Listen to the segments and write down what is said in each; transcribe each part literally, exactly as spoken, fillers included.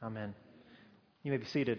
Amen. You may be seated.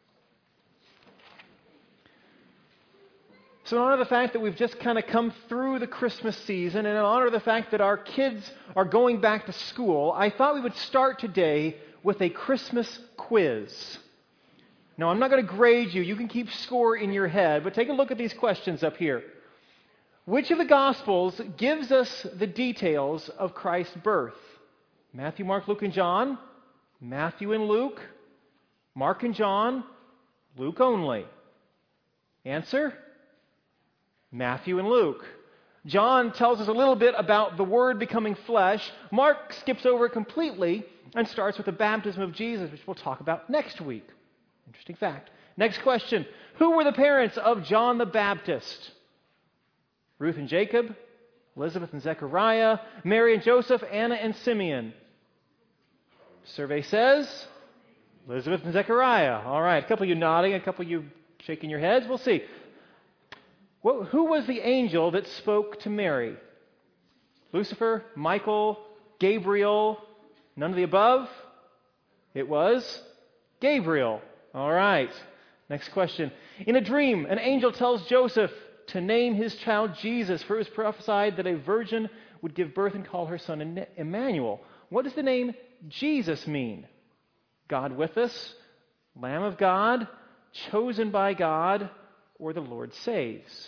So in honor of the fact that we've just kind of come through the Christmas season, and in honor of the fact that our kids are going back to school, I thought we would start today with a Christmas quiz. Now, I'm not going to grade you. You can keep score in your head, but take a look at these questions up here. Which of the Gospels gives us the details of Christ's birth? Matthew, Mark, Luke, and John, Matthew and Luke, Mark and John, Luke only. Answer? Matthew and Luke. John tells us a little bit about the Word becoming flesh. Mark skips over it completely and starts with the baptism of Jesus, which we'll talk about next week. Interesting fact. Next question. Who were the parents of John the Baptist? Ruth and Jacob, Elizabeth and Zechariah, Mary and Joseph, Anna and Simeon. Survey says Elizabeth and Zechariah. All right, a couple of you nodding, a couple of you shaking your heads. We'll see. Well, who was the angel that spoke to Mary? Lucifer, Michael, Gabriel, none of the above? It was Gabriel. All right. Next question. In a dream, an angel tells Joseph to name his child Jesus, for it was prophesied that a virgin would give birth and call her son Emmanuel. What does the name Jesus mean? God with us, Lamb of God, chosen by God, or the Lord saves?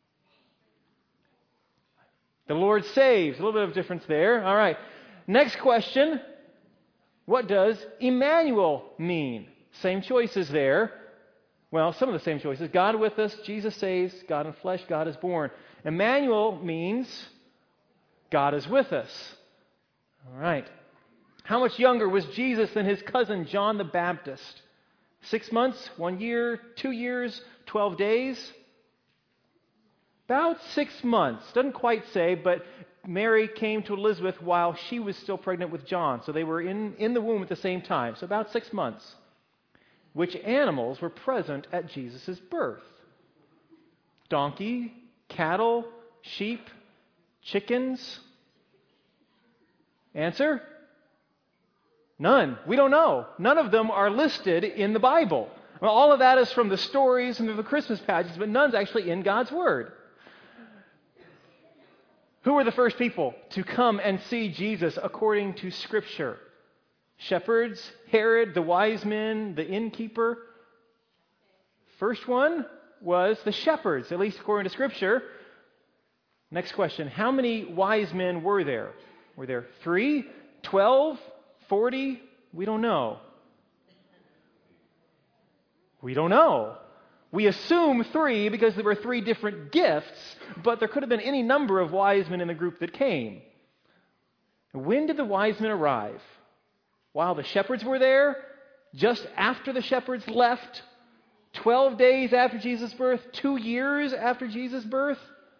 The Lord saves. A little bit of difference there. All right. Next question. What does Emmanuel mean? Same choices there. Well, some of the same choices. God with us, Jesus saves, God in flesh, God is born. Emmanuel means God is with us. All right. How much younger was Jesus than his cousin John the Baptist? Six months, one year, two years, twelve days? About six months. Doesn't quite say, but Mary came to Elizabeth while she was still pregnant with John. So they were in, in the womb at the same time. So about six months. Which animals were present at Jesus' birth? Donkey, cattle, sheep, chickens? Answer? None. We don't know. None of them are listed in the Bible. Well, all of that is from the stories and the Christmas pageants, but none's actually in God's Word. Who were the first people to come and see Jesus according to Scripture? Shepherds, Herod, the wise men, the innkeeper. First one was the shepherds, at least according to Scripture. Next question. How many wise men were there? Were there three, twelve, forty? We don't know. We don't know. We assume three because there were three different gifts, but there could have been any number of wise men in the group that came. When did the wise men arrive? While the shepherds were there? Just after the shepherds left? Twelve days after Jesus' birth? Two years after Jesus' birth?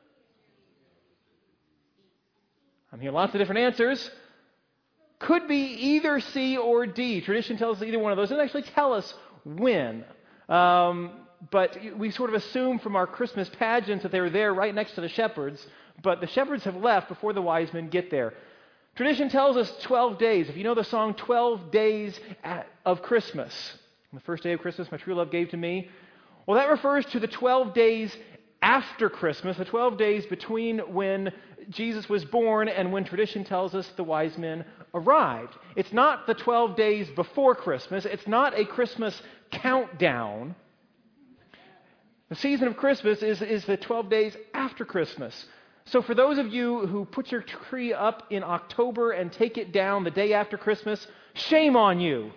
I'm hearing lots of different answers. Could be either C or D. Tradition tells us either one of those. It doesn't actually tell us when. Um, but we sort of assume from our Christmas pageants that they were there right next to the shepherds. But the shepherds have left before the wise men get there. Tradition tells us twelve days. If you know the song twelve Days of Christmas, on the first day of Christmas, my true love gave to me. Well, that refers to the twelve days after Christmas, the twelve days between when Jesus was born and when tradition tells us the wise men arrived. It's not the twelve days before Christmas. It's not a Christmas countdown. The season of Christmas is, is the twelve days after Christmas. So for those of you who put your tree up in October and take it down the day after Christmas, shame on you.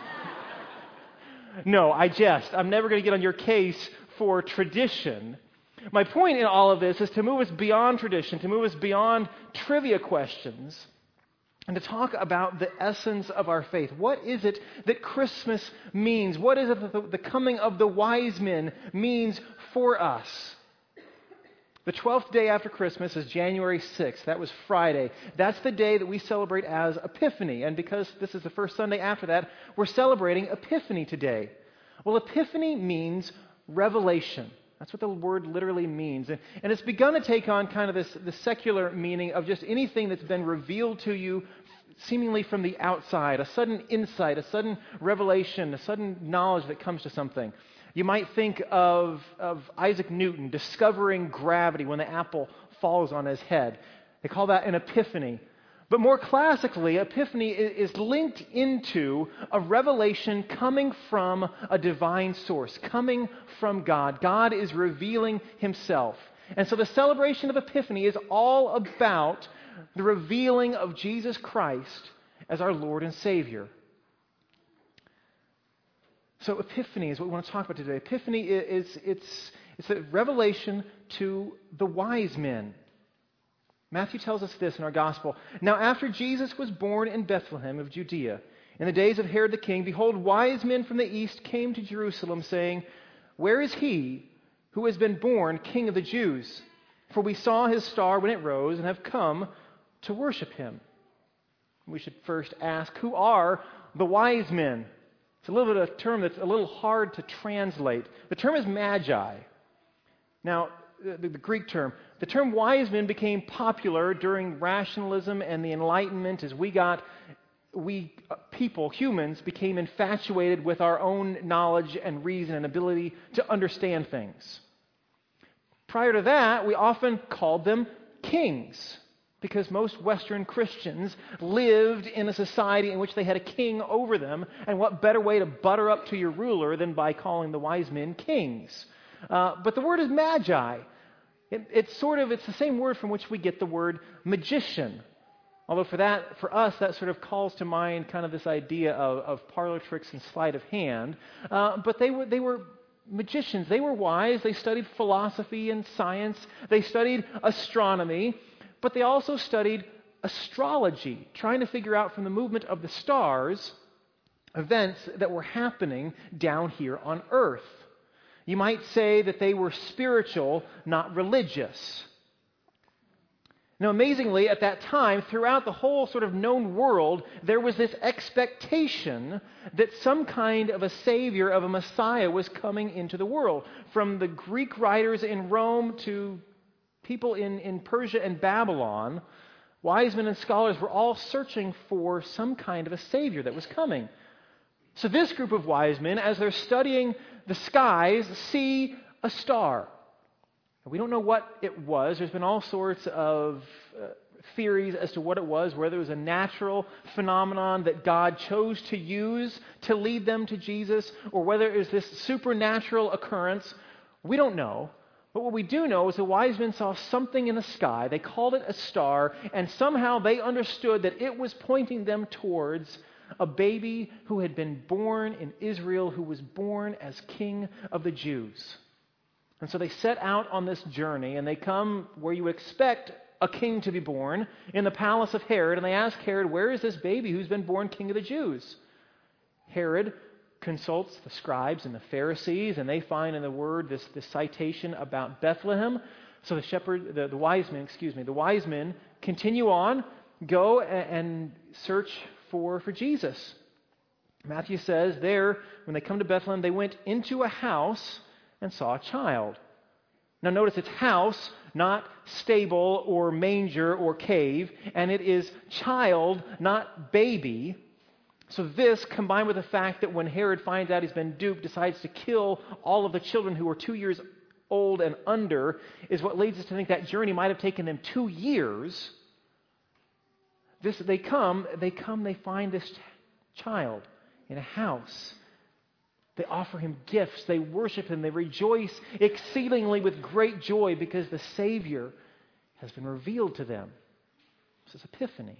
No, I jest. I'm never going to get on your case for tradition. My point in all of this is to move us beyond tradition, to move us beyond trivia questions, and to talk about the essence of our faith. What is it that Christmas means? What is it that the, the coming of the wise men means for us? The twelfth day after Christmas is January sixth. That was Friday. That's the day that we celebrate as Epiphany. And because this is the first Sunday after that, we're celebrating Epiphany today. Well, Epiphany means revelation. That's what the word literally means. And, and it's begun to take on kind of this, this secular meaning of just anything that's been revealed to you seemingly from the outside, a sudden insight, a sudden revelation, a sudden knowledge that comes to something. You might think of, of Isaac Newton discovering gravity when the apple falls on his head. They call that an epiphany. But more classically, epiphany is linked into a revelation coming from a divine source, coming from God. God is revealing himself. And so the celebration of Epiphany is all about the revealing of Jesus Christ as our Lord and Savior. So Epiphany is what we want to talk about today. Epiphany is, is it's, it's a revelation to the wise men. Matthew tells us this in our gospel. Now after Jesus was born in Bethlehem of Judea, in the days of Herod the king, behold, wise men from the east came to Jerusalem, saying, Where is he who has been born King of the Jews? For we saw his star when it rose and have come to worship him. We should first ask, who are the wise men? It's a little bit of a term that's a little hard to translate. The term is magi. Now, the, the Greek term. The term wise men became popular during rationalism and the Enlightenment as we got, we uh, people, humans, became infatuated with our own knowledge and reason and ability to understand things. Prior to that, we often called them kings because most Western Christians lived in a society in which they had a king over them, and what better way to butter up to your ruler than by calling the wise men kings? Uh, but the word is magi. It, it's sort of, it's the same word from which we get the word magician. Although for that, for us, that sort of calls to mind kind of this idea of, of parlor tricks and sleight of hand. Uh, but they were, they were magicians. They were wise. They studied philosophy and science. They studied astronomy. But they also studied astrology, trying to figure out from the movement of the stars events that were happening down here on earth. You might say that they were spiritual, not religious. Now, amazingly, at that time, throughout the whole sort of known world, there was this expectation that some kind of a Savior, of a Messiah, was coming into the world. From the Greek writers in Rome to people in, in Persia and Babylon, wise men and scholars were all searching for some kind of a Savior that was coming. So this group of wise men, as they're studying the skies, see a star. We don't know what it was. There's been all sorts of uh, theories as to what it was, whether it was a natural phenomenon that God chose to use to lead them to Jesus, or whether it was this supernatural occurrence. We don't know. But what we do know is the wise men saw something in the sky. They called it a star, and somehow they understood that it was pointing them towards a baby who had been born in Israel, who was born as King of the Jews. And so they set out on this journey, and they come where you would expect a king to be born, in the palace of Herod, and they ask Herod, where is this baby who's been born King of the Jews? Herod consults the scribes and the Pharisees, and they find in the word this, this citation about Bethlehem. So the shepherd, the, the wise men, excuse me, the wise men continue on, go and, and search for, for Jesus. Matthew says there, when they come to Bethlehem, they went into a house and saw a child. Now notice it's house, not stable or manger or cave, and it is child, not baby. So this, combined with the fact that when Herod finds out he's been duped, decides to kill all of the children who are two years old and under, is what leads us to think that journey might have taken them two years. This, they come, they come, they find this child in a house. They offer him gifts. They worship him. They rejoice exceedingly with great joy because the Savior has been revealed to them. This is Epiphany.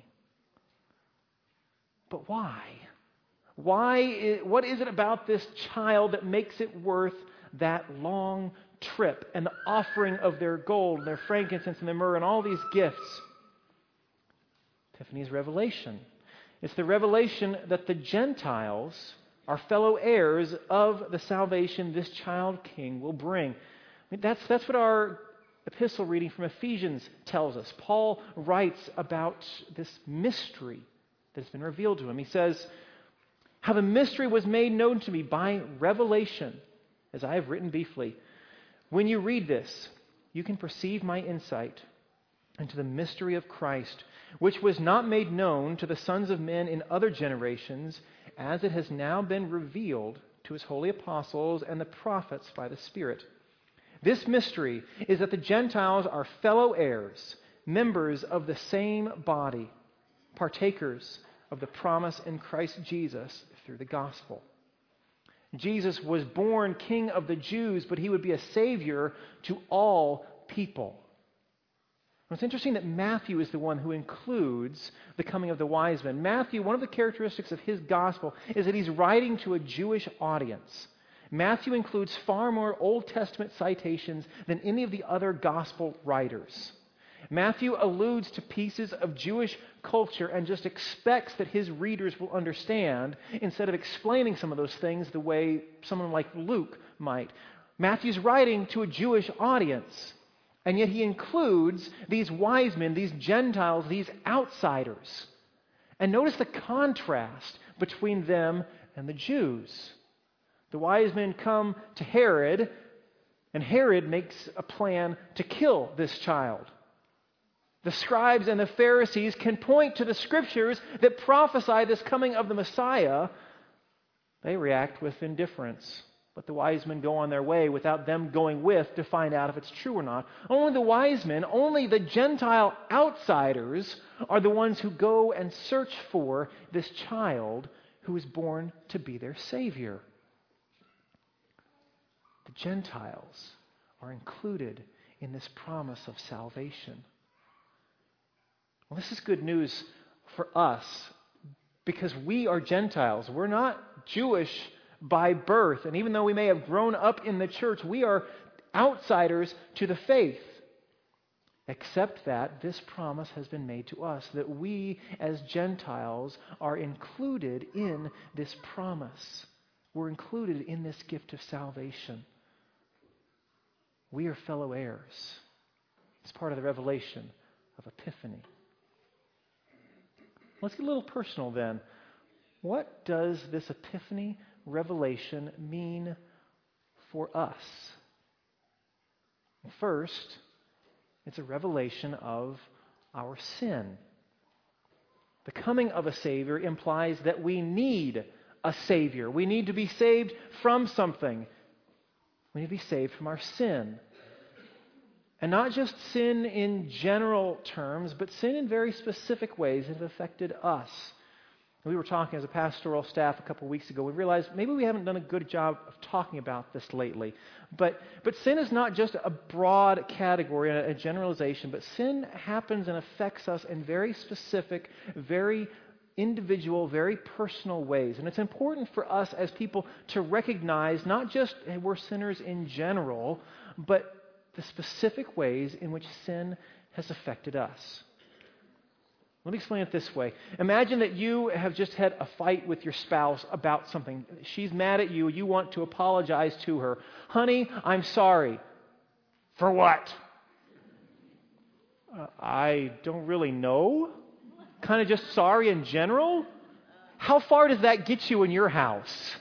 But why? Why? Is, what is it about this child that makes it worth that long trip and the offering of their gold, their frankincense, and their myrrh, and all these gifts? Epiphany is revelation. It's the revelation that the Gentiles are fellow heirs of the salvation this child king will bring. I mean, that's, that's what our epistle reading from Ephesians tells us. Paul writes about this mystery that's been revealed to him. He says, how the mystery was made known to me by revelation, as I have written briefly. When you read this, you can perceive my insight into the mystery of Christ, which was not made known to the sons of men in other generations, as it has now been revealed to his holy apostles and the prophets by the Spirit. This mystery is that the Gentiles are fellow heirs, members of the same body, partakers of the promise in Christ Jesus through the gospel. Jesus was born King of the Jews, but he would be a Savior to all people. It's interesting that Matthew is the one who includes the coming of the wise men. Matthew, one of the characteristics of his gospel is that he's writing to a Jewish audience. Matthew includes far more Old Testament citations than any of the other gospel writers. Matthew alludes to pieces of Jewish culture and just expects that his readers will understand instead of explaining some of those things the way someone like Luke might. Matthew's writing to a Jewish audience, and yet he includes these wise men, these Gentiles, these outsiders. And notice the contrast between them and the Jews. The wise men come to Herod, and Herod makes a plan to kill this child. The scribes and the Pharisees can point to the scriptures that prophesy this coming of the Messiah. They react with indifference. But the wise men go on their way without them going with to find out if it's true or not. Only the wise men, only the Gentile outsiders are the ones who go and search for this child who is born to be their Savior. The Gentiles are included in this promise of salvation. Well, this is good news for us because we are Gentiles. We're not Jewish by birth. And even though we may have grown up in the church, we are outsiders to the faith. Except that this promise has been made to us, that we as Gentiles are included in this promise. We're included in this gift of salvation. We are fellow heirs. It's part of the revelation of Epiphany. Let's get a little personal then. What does this Epiphany revelation mean for us? First, it's a revelation of our sin. The coming of a Savior implies that we need a Savior. We need to be saved from something. We need to be saved from our sin. And not just sin in general terms, but sin in very specific ways that have affected us. We were talking as a pastoral staff a couple weeks ago. We realized maybe we haven't done a good job of talking about this lately. But but sin is not just a broad category, a, a generalization, but sin happens and affects us in very specific, very individual, very personal ways. And it's important for us as people to recognize not just hey, we're sinners in general, but the specific ways in which sin has affected us. Let me explain it this way. Imagine that you have just had a fight with your spouse about something. She's mad at you. You want to apologize to her. Honey, I'm sorry. For what? Uh, I don't really know. Kind of just sorry in general? How far does that get you in your house?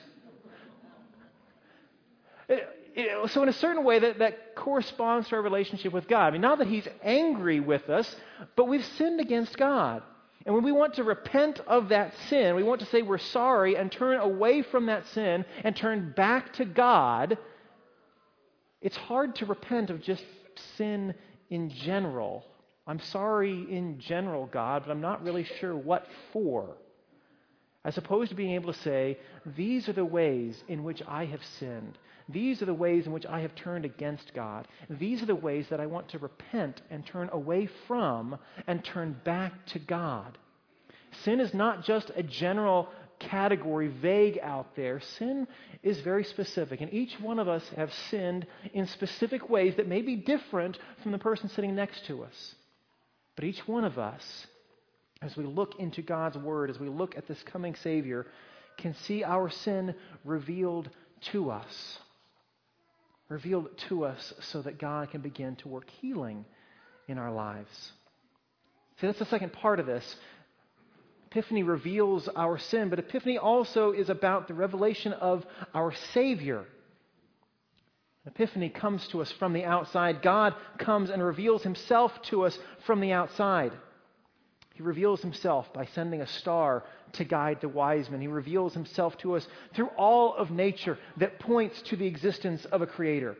It, it, so in a certain way, that, that corresponds to our relationship with God. I mean, not that He's angry with us, but we've sinned against God. And when we want to repent of that sin, we want to say we're sorry and turn away from that sin and turn back to God, it's hard to repent of just sin in general. I'm sorry in general, God, but I'm not really sure what for. As opposed to being able to say, these are the ways in which I have sinned. These are the ways in which I have turned against God. These are the ways that I want to repent and turn away from and turn back to God. Sin is not just a general category, vague out there. Sin is very specific, and each one of us have sinned in specific ways that may be different from the person sitting next to us. But each one of us, as we look into God's Word, as we look at this coming Savior, can see our sin revealed to us. Revealed to us so that God can begin to work healing in our lives. See, that's the second part of this. Epiphany reveals our sin, but Epiphany also is about the revelation of our Savior. Epiphany comes to us from the outside. God comes and reveals Himself to us from the outside. He reveals himself by sending a star to guide the wise men. He reveals himself to us through all of nature that points to the existence of a creator.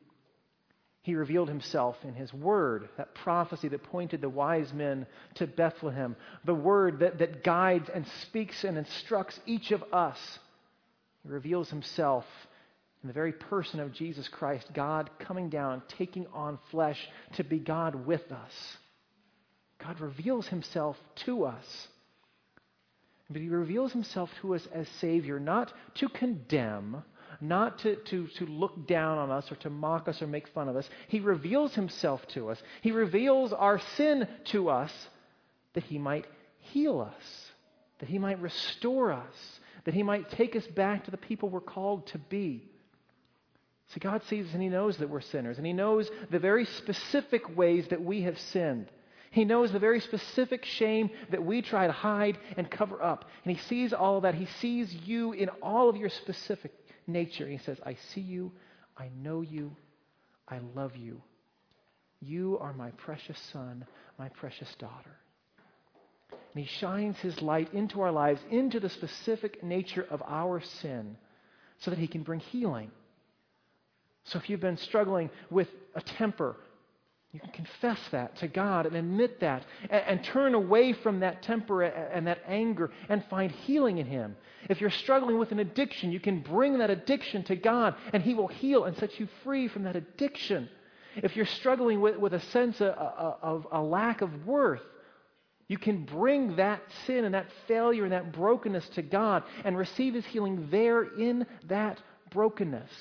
He revealed himself in his word, that prophecy that pointed the wise men to Bethlehem, the word that, that guides and speaks and instructs each of us. He reveals himself in the very person of Jesus Christ, God coming down, taking on flesh to be God with us. God reveals himself to us. But he reveals himself to us as Savior, not to condemn, not to, to, to look down on us or to mock us or make fun of us. He reveals himself to us. He reveals our sin to us that he might heal us, that he might restore us, that he might take us back to the people we're called to be. So God sees us and he knows that we're sinners, and he knows the very specific ways that we have sinned. He knows the very specific shame that we try to hide and cover up. And he sees all of that. He sees you in all of your specific nature. He says, I see you, I know you, I love you. You are my precious son, my precious daughter. And he shines his light into our lives, into the specific nature of our sin, so that he can bring healing. So if you've been struggling with a temper, you can confess that to God and admit that and, and turn away from that temper and that anger and find healing in him. If you're struggling with an addiction, you can bring that addiction to God and he will heal and set you free from that addiction. If you're struggling with, with a sense of, of a lack of worth, you can bring that sin and that failure and that brokenness to God and receive his healing there in that brokenness.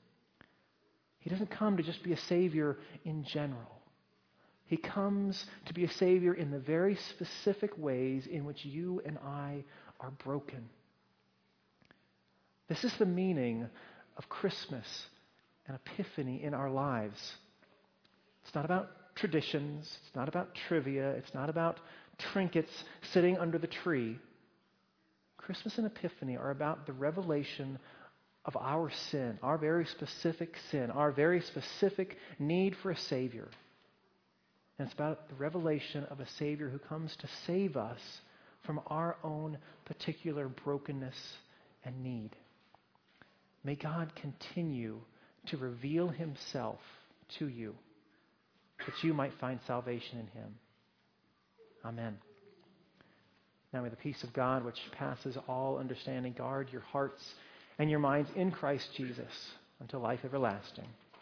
He doesn't come to just be a Savior in general. He comes to be a Savior in the very specific ways in which you and I are broken. This is the meaning of Christmas and Epiphany in our lives. It's not about traditions. It's not about trivia. It's not about trinkets sitting under the tree. Christmas and Epiphany are about the revelation of our sin, our very specific sin, our very specific need for a Savior. And it's about the revelation of a Savior who comes to save us from our own particular brokenness and need. May God continue to reveal himself to you, that you might find salvation in him. Amen. Now may the peace of God, which passes all understanding, guard your hearts and your minds in Christ Jesus until life everlasting.